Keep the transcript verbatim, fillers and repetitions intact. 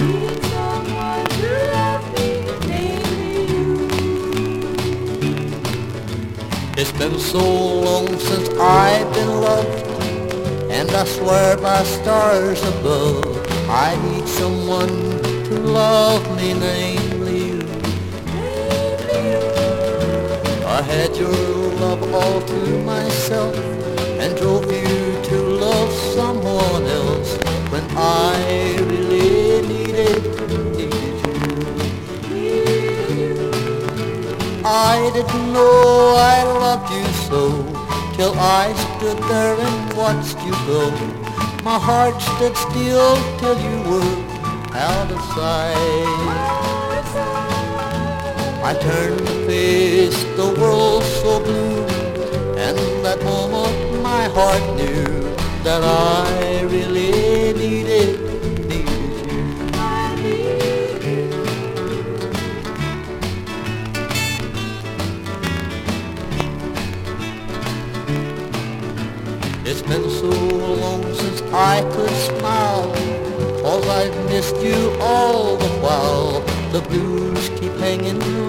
Need someone to love me, namely you. It's been so long since I've been loved, and I swear by stars above, I need someone to love me, namely you. I had your love all to myself and drove you to love someone else when I really needed, needed you. I didn't know I loved you so till I stood there and watched you go. My heart stood still till you were out of sight. I turned to face the world so blue, and that moment my heart knew that I really needed, needed you. It's been so long since I could smile, 'cause I've missed you all the while. The blues keep hanging